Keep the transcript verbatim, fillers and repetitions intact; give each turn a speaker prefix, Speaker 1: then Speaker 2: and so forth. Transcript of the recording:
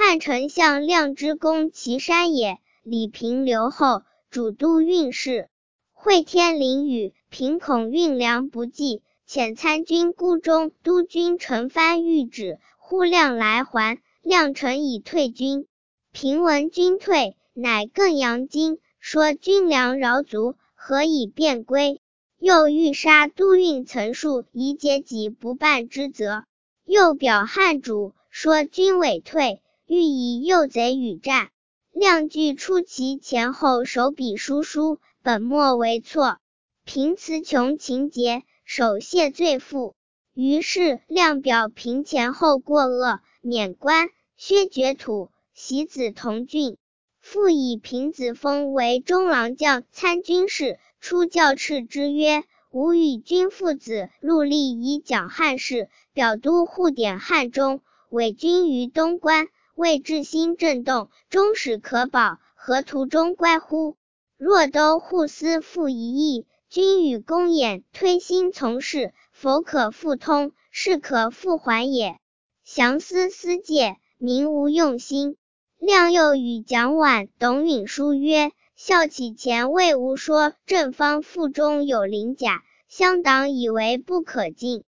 Speaker 1: 汉丞相亮之攻祁山也，李平留后，主都运事。会天淋雨，平恐运粮不济，遣参军孤中督军陈蕃谕旨，呼亮来还。亮臣以退军。平闻军退，乃更扬惊，说军粮饶足，何以便归？又欲杀都运岑数，以解己不办之责。又表汉主，说军委退，欲以诱贼与战。亮据出其前后手笔书书，本末为错。平词穷情节，首谢罪负。于是亮表平前后过恶，免官，削爵土，袭子同郡。复以平子封为中郎将、参军事，出教敕之曰：吾与君父子戮力以讲汉事，表都护典汉中，委君于东关，为治心震动，终始可保，何途中乖乎？若都护司复一役，君与公演，推心从事，否可复通，是可复还也。详思思戒，民无用心。亮又与蒋琬、董允书曰：孝启前为吾说正方腹中有鳞甲，乡党以为不可进。